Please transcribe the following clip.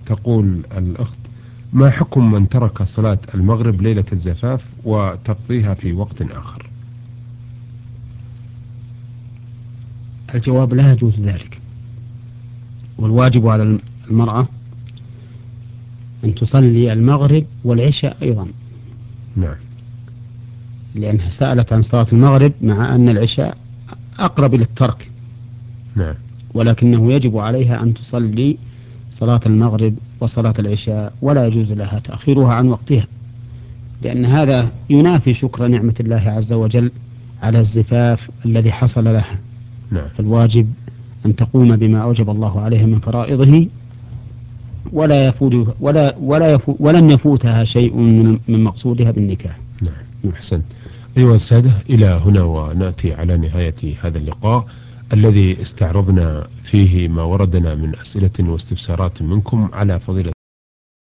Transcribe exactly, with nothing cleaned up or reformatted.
تقول الأخت: ما حكم من ترك صلاة المغرب ليلة الزفاف وتقضيها في وقت آخر؟ الجواب: لا يجوز ذلك، والواجب على المرأة أن تصلي المغرب والعشاء أيضا. نعم. لأنها سألت عن صلاة المغرب مع أن العشاء أقرب للترك. نعم. ولكنه يجب عليها أن تصلي صلاة المغرب وصلاة العشاء، ولا يجوز لها تأخيرها عن وقتها، لأن هذا ينافي شكر نعمة الله عز وجل على الزفاف الذي حصل لها. نعم. فالواجب أن تقوم بما أوجب الله عليها من فرائضه، ولا يفوت ولا ولا يفوت ولن يفوتها شيء من من مقصودها بالنكاح. نعم. أحسنت. أيها السادة، إلى هنا ونأتي على نهاية هذا اللقاء الذي استعرضنا فيه ما وردنا من أسئلة واستفسارات منكم على فضيلة